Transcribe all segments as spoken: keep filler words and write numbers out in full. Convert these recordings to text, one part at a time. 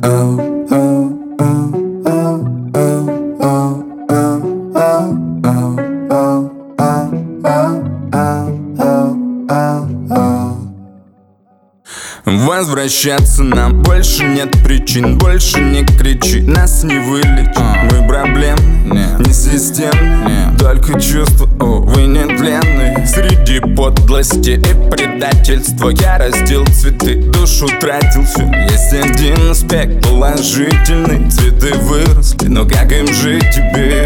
Возвращаться нам больше нет причин. Больше не кричи, нас не вылечит. Мы проблемны, не системны, только чувства, увы, нетленные. Среди подлости и предательства я растил цветы, душу тратил всю. Есть один аспект положительный: цветы выросли, но как им жить теперь?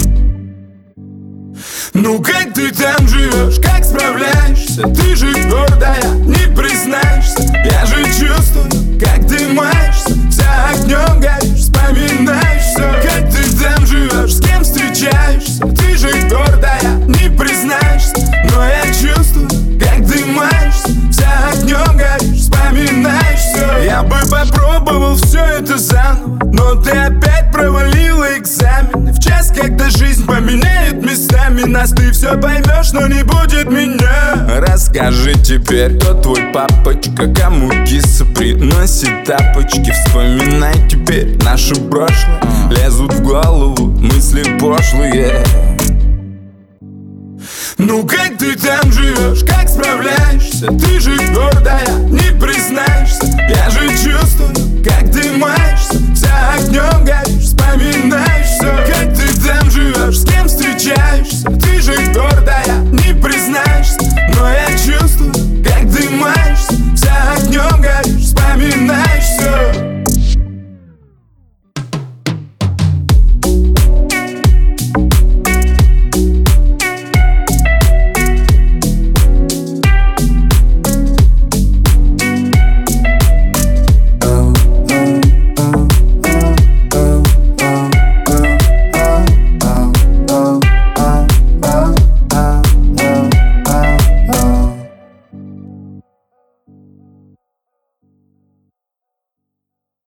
Ну как ты там живешь, как справляешься? Ты же гордая, не признаешься. Я же чувствую, как ты маешься, вся огнем горишь, вспоминаешь все. Как ты там живешь, с кем встречаешься? Ты же гордая, не признаешься. Но я чувствую, как ты маешься, вся огнем горишь, вспоминаешь все. Я бы попробовал все это заново, но ты опять провалила экзамены. В час, когда жизнь поменяет местами нас, ты все поймешь, но не будет меня. Расскажи теперь, кто твой папочка, кому киса приносит тапочки. Вспоминай теперь наше прошлое, лезут в голову мысли пошлые. Ну как ты там живешь, как справляешься? Ты же гордая,